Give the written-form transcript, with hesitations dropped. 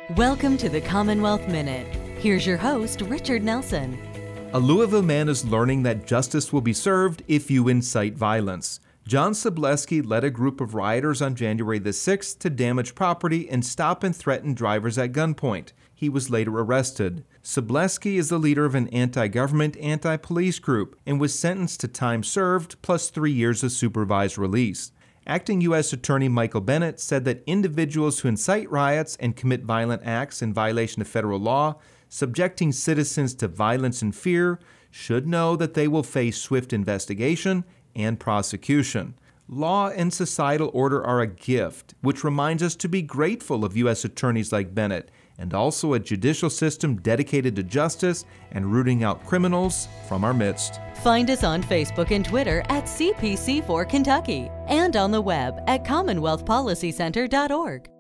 Welcome to the Commonwealth Minute. Here's your host, Richard Nelson. A Louisville man is learning that justice will be served if you incite violence. John Sobleski led a group of rioters on January the 6th to damage property and stop and threaten drivers at gunpoint. He was later arrested. Sobleski is the leader of an anti-government, anti-police group and was sentenced to time served plus 3 years of supervised release. Acting U.S. Attorney Michael Bennett said that individuals who incite riots and commit violent acts in violation of federal law, subjecting citizens to violence and fear, should know that they will face swift investigation and prosecution. Law and societal order are a gift, which reminds us to be grateful of U.S. attorneys like Bennett, and also a judicial system dedicated to justice and rooting out criminals from our midst. Find us on Facebook and Twitter at CPC4 Kentucky and on the web at CommonwealthPolicyCenter.org.